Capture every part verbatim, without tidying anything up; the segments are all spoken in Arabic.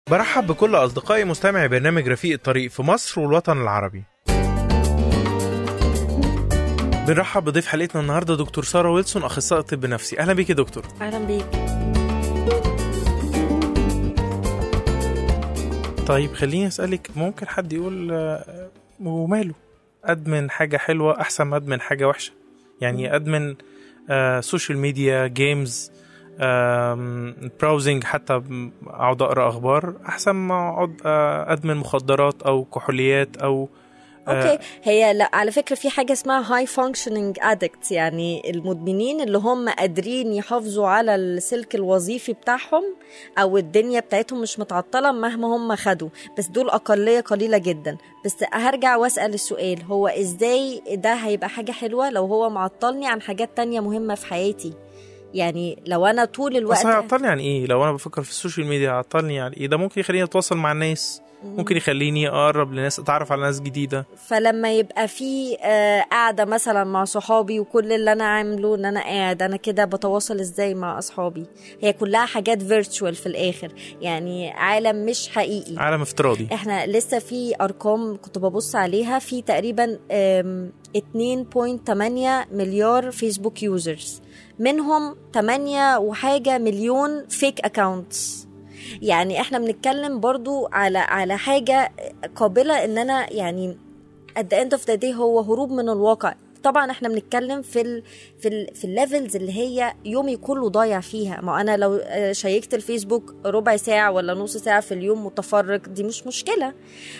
برحب بكل أصدقائي مستمعي برنامج رفيق الطريق في مصر والوطن العربي. بنرحب بضيف حلقتنا النهاردة دكتور سارة ويلسون، أخصائي طب نفسي. أهلا بيك يا دكتور. أهلا بيك. طيب خليني أسألك، ممكن حد يقول وماله أدمن حاجة حلوة أحسن ما أدمن حاجة وحشة؟ يعني أدمن آه سوشيال ميديا، جيمز، براوزنج، حتى اقعد اقرا اخبار احسن ما اقعد ادمن مخدرات او كحوليات او اوكي. هي لا، على فكره في حاجه اسمها هاي فانكشنينج ادكت، يعني المدمنين اللي هم قادرين يحافظوا على السلك الوظيفي بتاعهم او الدنيا بتاعتهم مش متعطله مهما هم خدوا، بس دول اقليه قليله جدا. بس هرجع واسال السؤال، هو ازاي ده هيبقى حاجه حلوه لو هو معطلني عن حاجات تانية مهمه في حياتي؟ يعني لو انا طول الوقت بس هيعطلني عن ايه؟ لو انا بفكر في السوشيال ميديا هيعطلني عن ايه؟ ده ممكن يخليني اتواصل مع الناس، ممكن يخليني اقرب لناس، اتعرف على ناس جديده. فلما يبقى في آه قاعده مثلا مع صحابي وكل اللي انا عامله ان انا قاعد، انا كده بتواصل ازاي مع اصحابي؟ هي كلها حاجات فيرتشوال في الاخر، يعني عالم مش حقيقي، عالم افتراضي. احنا لسه في ارقام كنت ببص عليها، في تقريبا اتنين فاصلة تمانية مليار فيسبوك يوزرز، منهم تمانية وحاجة مليون فيك اكاونتس. يعني احنا بنتكلم برضو على على حاجة قابلة ان انا يعني at the end of the day هو هروب من الواقع. طبعا احنا بنتكلم في ال في ال في الليفلز اللي هي يومي كله ضايع فيها. ما انا لو شيكت الفيسبوك ربع ساعة ولا نص ساعة في اليوم متفرج، دي مش مشكلة.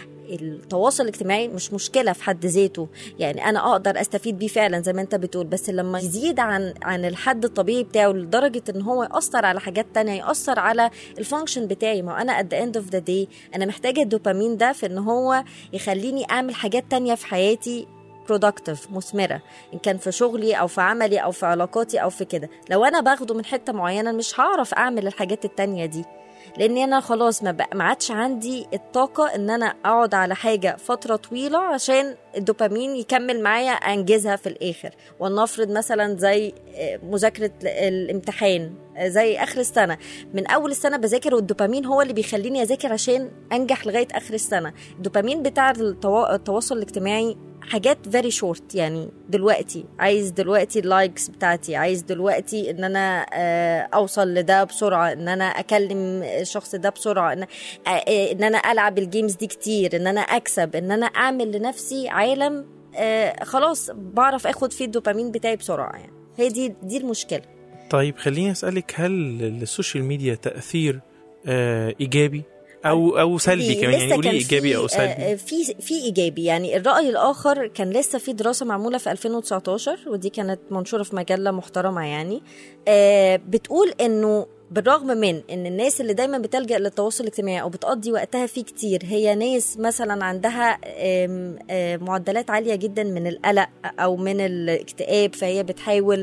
التواصل الاجتماعي مش مشكلة في حد ذاته، يعني أنا أقدر أستفيد بيه فعلا زي ما أنت بتقول، بس لما يزيد عن عن الحد الطبيعي بتاعه لدرجة إن هو يأثر على حاجات تانية، يأثر على الفانكشن بتاعي. ما أنا at the end of the day أنا محتاجة الدوبامين ده في إن هو يخليني أعمل حاجات تانية في حياتي productive، مثمرة، إن كان في شغلي أو في عملي أو في علاقاتي أو في كده. لو أنا باخده من حتة معينة مش هعرف أعمل الحاجات التانية دي، لأني أنا خلاص ما ما عادش عندي الطاقة إن أنا أقعد على حاجة فترة طويلة عشان الدوبامين يكمل معايا أنجزها في الآخر. ونفرض مثلا زي مذاكرة الامتحان، زي آخر السنة، من أول السنة بذاكر والدوبامين هو اللي بيخليني أذاكر عشان أنجح لغاية آخر السنة. الدوبامين بتاع التواصل الاجتماعي حاجات very short، يعني دلوقتي عايز دلوقتي اللايكس بتاعتي، عايز دلوقتي ان انا اوصل لده بسرعة، ان انا اكلم الشخص ده بسرعة، ان, إن انا العب الجيمز دي كتير، ان انا اكسب، ان انا اعمل لنفسي عالم خلاص بعرف اخد فيه الدوبامين بتاعي بسرعة. يعني هي دي دي المشكلة. طيب خليني اسألك، هل السوشيال ميديا تأثير ايجابي او او سلبي كمان؟ يعني قولي ايجابي او سلبي. في في ايجابي. يعني الراي الاخر كان لسه في دراسه معموله في ألفين وتسعتاشر، ودي كانت منشوره في مجله محترمه، يعني بتقول انه بالرغم من ان الناس اللي دايما بتلجأ للتواصل الاجتماعي او بتقضي وقتها فيه كتير هي ناس مثلا عندها معدلات عالية جدا من القلق او من الاكتئاب، فهي بتحاول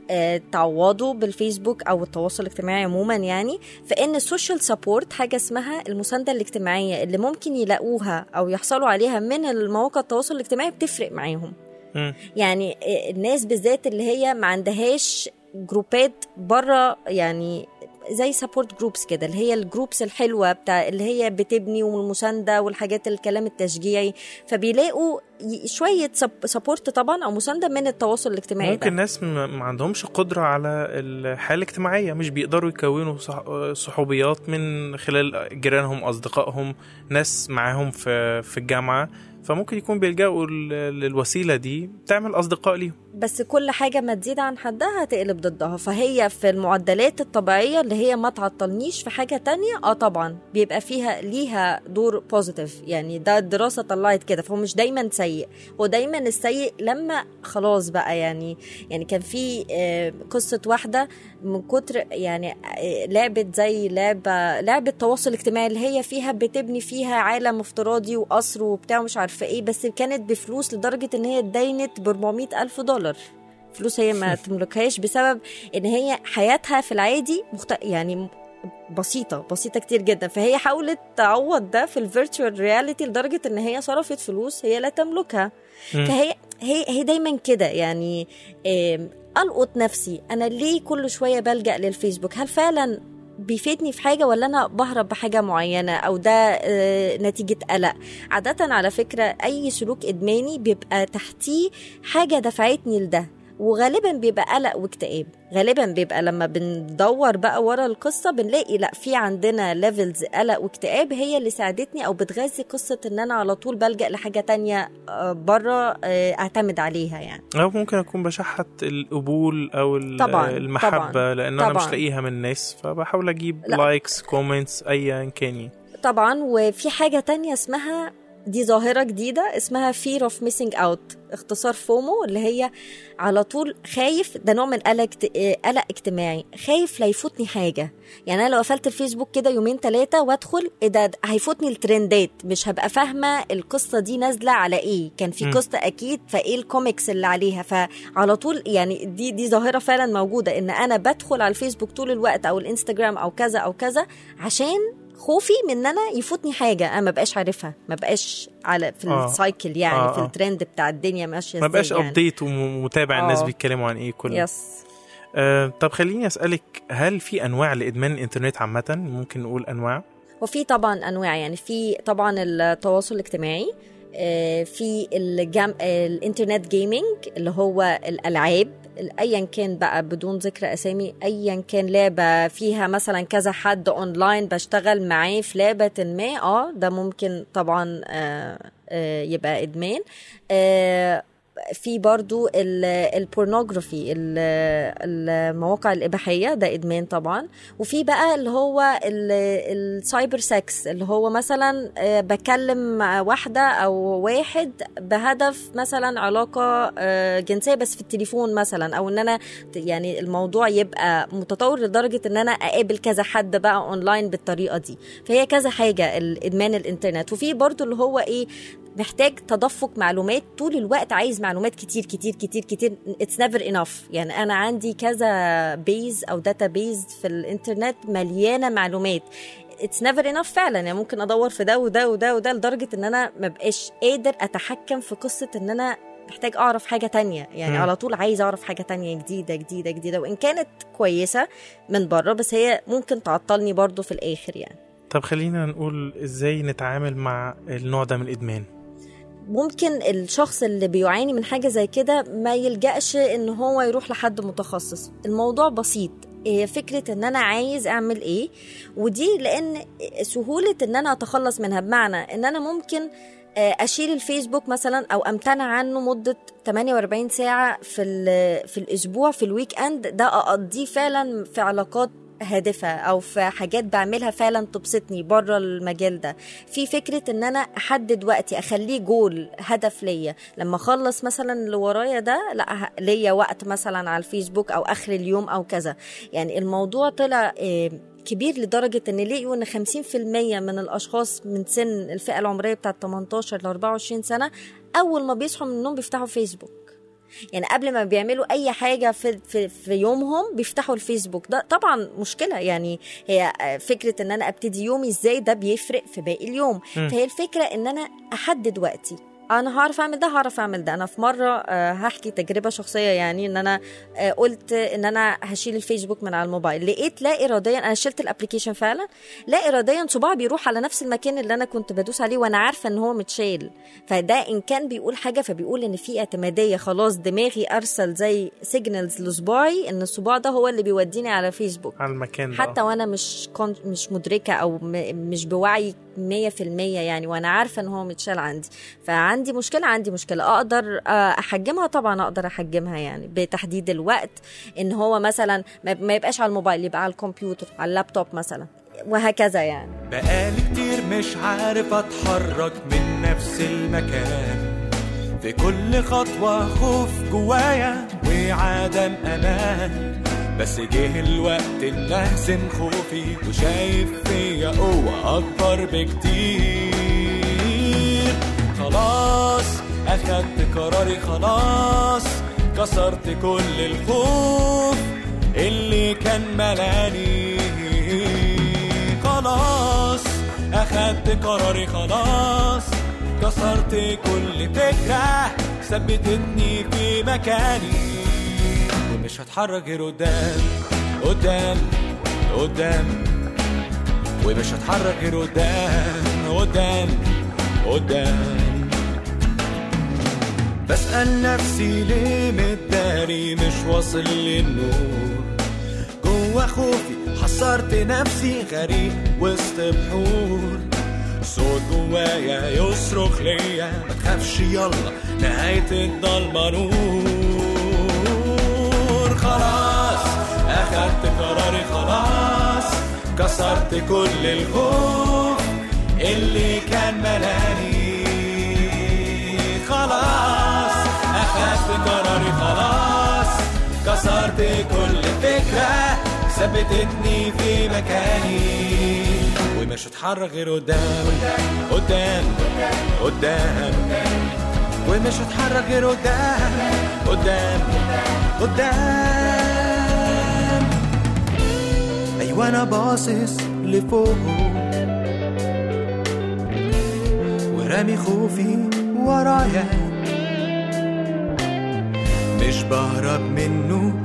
تعوضه بالفيسبوك او التواصل الاجتماعي عموما. يعني فان السوشيال سابورت، حاجة اسمها المساندة الاجتماعية اللي ممكن يلاقوها او يحصلوا عليها من المواقع التواصل الاجتماعي، بتفرق معاهم. م. يعني الناس بالذات اللي هي ما عندهاش جروبات بره، يعني زي سابورت جروبس كده، اللي هي الجروبس الحلوة بتاع اللي هي بتبني والمساندة والحاجات الكلام التشجيعي، فبيلاقوا شوية سابورت طبعا أو مساندة من التواصل الاجتماعي. ممكن ده. ناس ما عندهمش قدرة على الحياة الاجتماعية، مش بيقدروا يكونوا صحوبيات من خلال جيرانهم، أصدقائهم، ناس معاهم في في الجامعة، فممكن يكون بيلجأوا للوسيلة دي تعمل أصدقاء ليهم. بس كل حاجة ما تزيد عن حدها هتقلب ضدها. فهي في المعدلات الطبيعية اللي هي ما تعطلنيش في حاجة تانية، اه طبعا بيبقى فيها ليها دور بوزيتيف، يعني ده الدراسة طلعت كده. فهو مش دايما سيء، هو دايما السيء لما خلاص بقى. يعني يعني كان في قصة واحدة من كتر يعني لعبة زي لعبة لعبة تواصل اجتماعي اللي هي فيها بتبني فيها عالم افتراضي وقصر وبتاع مش عارفة ايه، بس كانت بفلوس لدرجة ان هي اتدينت بأربعمائة ألف دولار، فلوس هي ما تملكهاش بسبب ان هي حياتها في العادي مخت... يعني بسيطة بسيطة كتير جدا. فهي حاولت تعوض ده في الفيرتشوال رياليتي لدرجة ان هي صرفت فلوس هي لا تملكها. م. فهي هي هي دايما كده. يعني ألقط نفسي انا ليه كل شوية بلجأ للفيسبوك؟ هل فعلا بيفيدني في حاجة ولا أنا بهرب بحاجة معينة أو ده نتيجة قلق. عادة على فكرة أي سلوك إدماني بيبقى تحتيه حاجة دفعتني لده، وغالبا بيبقى قلق واكتئاب. غالبا بيبقى لما بندور بقى ورا القصة بنلاقي لا في عندنا ليفلز قلق واكتئاب هي اللي ساعدتني أو بتغذي قصة إن أنا على طول بلجأ لحاجة تانية برا أعتمد عليها يعني. أو ممكن أكون بشحت القبول أو طبعاً المحبة طبعاً لأن طبعاً. أنا مش لاقيها من الناس فبحاول أجيب لايكس كومنتس أيا كان. طبعا. وفي حاجة تانية اسمها، دي ظاهرة جديدة اسمها fear of missing out، اختصار فومو، اللي هي على طول خايف. ده نوع من قلق قلق اجتماعي، خايف لا يفوتني حاجة. يعني أنا لو قفلت الفيسبوك كده يومين ثلاثة وادخل إيه ده هيفوتني الترندات، مش هبقى فاهمة القصة دي نازلة على إيه، كان في قصة أكيد فإيه الكوميكس اللي عليها. فعلى طول يعني دي دي ظاهرة فعلا موجودة، إن أنا بدخل على الفيسبوك طول الوقت أو الإنستجرام أو كذا أو كذا عشان خوفي من ان انا يفوتني حاجه انا ما بقاش عارفها، ما بقاش على في آه. السايكل يعني آه. في الترند بتاع الدنيا ماشيه ازاي، ما بقاش يعني. ابديت ومتابع آه. الناس بيتكلموا عن ايه كله. يس. آه طب خليني اسالك، هل في انواع لادمان الانترنت عامه؟ ممكن نقول انواع. وفي طبعا انواع، يعني في طبعا التواصل الاجتماعي، في الجام... الانترنت جيمينج اللي هو الالعاب ايا كان بقى بدون ذكر اسامي، ايا كان لعبه فيها مثلا كذا حد اونلاين بشتغل معاه في لعبه ما، اه ده ممكن طبعا آه آه يبقى ادمان. آه في برضو البورنوغرافي، المواقع الإباحية، ده إدمان طبعا. وفي بقى اللي هو السايبر سكس، اللي هو مثلا بكلم واحدة أو واحد بهدف مثلا علاقة جنسية بس في التليفون مثلا، أو إن أنا يعني الموضوع يبقى متطور لدرجة إن أنا أقابل كذا حد بقى أونلاين بالطريقة دي. فهي كذا حاجة الإدمان الإنترنت. وفي برضو اللي هو إيه، محتاج تدفق معلومات طول الوقت، عايز معلومات كتير كتير كتير كتير. it's never enough. يعني أنا عندي كذا بيز أو داتا بيز في الإنترنت مليانة معلومات، it's never enough فعلا. يعني ممكن أدور في ده وده وده وده لدرجة إن أنا مبقاش قادر أتحكم في قصة إن أنا محتاج أعرف حاجة تانية. يعني م. على طول عايز أعرف حاجة تانية جديدة جديدة جديدة، وإن كانت كويسة من بره بس هي ممكن تعطلني برضو في الآخر يعني. طب خلينا نقول إزاي نتعامل مع النوع ده من الإدمان. ممكن الشخص اللي بيعاني من حاجة زي كده ما يلجأش ان هو يروح لحد متخصص. الموضوع بسيط، هي فكرة ان انا عايز اعمل ايه، ودي لان سهولة ان انا اتخلص منها. بمعنى ان انا ممكن اشيل الفيسبوك مثلا او امتنع عنه مدة ثمانية وأربعين ساعة في في الاسبوع في الويك اند، ده اقضيه فعلا في علاقات هادفة أو في حاجات بعملها فعلا تبسطني بره المجال ده. في فكرة ان انا احدد وقتي، اخليه جول، هدف ليا. لما اخلص مثلا اللي ورايا ده، لا ليا وقت مثلا على الفيسبوك او اخر اليوم او كذا. يعني الموضوع طلع كبير لدرجة ان لقيوا ان خمسين في المية من الاشخاص من سن الفئة العمرية بتاعت ثمانية عشر ل أربعة وعشرين سنة اول ما بيصحوا من النوم بيفتحوا فيسبوك. يعني قبل ما بيعملوا اي حاجه في في, في يومهم بيفتحوا الفيسبوك. ده طبعا مشكله. يعني هي فكره ان انا ابتدي يومي ازاي ده بيفرق في باقي اليوم. م. فهي الفكره ان انا احدد وقتي، انا هعرف اعمل ده هعرف اعمل ده. انا في مره هحكي تجربه شخصيه، يعني ان انا قلت ان انا هشيل الفيسبوك من على الموبايل، لقيت لا اراديا انا شلت الابلكيشن فعلا، لا اراديا صباعي بيروح على نفس المكان اللي انا كنت بدوس عليه وانا عارفه ان هو متشال. فده ان كان بيقول حاجه فبيقول ان في اعتماديه، خلاص دماغي ارسل زي سيجنالز لصباعي ان الصباع ده هو اللي بيوديني على فيسبوك، على المكان ده، حتى وانا مش مش مدركه او مش بوعي مية في المية يعني، وانا عارفه ان هو متشال عندي. فعندي مشكله عندي مشكله اقدر احجمها؟ طبعا اقدر احجمها، يعني بتحديد الوقت، ان هو مثلا ما يبقاش على الموبايل، يبقى على الكمبيوتر، على اللابتوب مثلا، وهكذا. يعني بقالي كتير مش عارف اتحرك من نفس المكان، في كل خطوه خوف جوايا وعدم امان، بس جه الوقت ان اهزم خوفي وشايف فيا قوة اكبر بكتير. خلاص اخدت قراري، خلاص كسرت كل الخوف اللي كان ملاني. خلاص اخدت قراري، خلاص كسرت كل فكرة ثبتتني في مكاني، مش هتحرك غير قدام قدام قدام ومش هتحرك غير قدام قدام قدام. بسأل نفسي ليه متداري مش واصل للنور، جوا خوفي حصرت نفسي غريق وسط بحور، صوت جوايا يصرخ ليا ما تخافش يلا نهاية الضلمة نور. خلاص أخدت قراري خلاص، كسرت كل الخوف اللي كان ملاني، خلاص أخدت قراري خلاص، كسرت كل فكرة ثبتتني في مكاني، ومش هتحرك غير قدام قدام قدام، ومش هتحرك غير قدام قدام قدام. أيوة أنا باصص لفوق ورامي خوفي ورايا، مش بهرب منه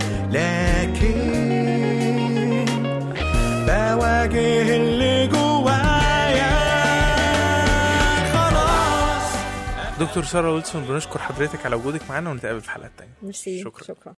لكن بواجه اللي جوايا. خلاص دكتور سارة ويلسون، بنشكر حضرتك على وجودك معنا ونتقابل في حلقة تانية. ميرسي، شكرا, شكرا.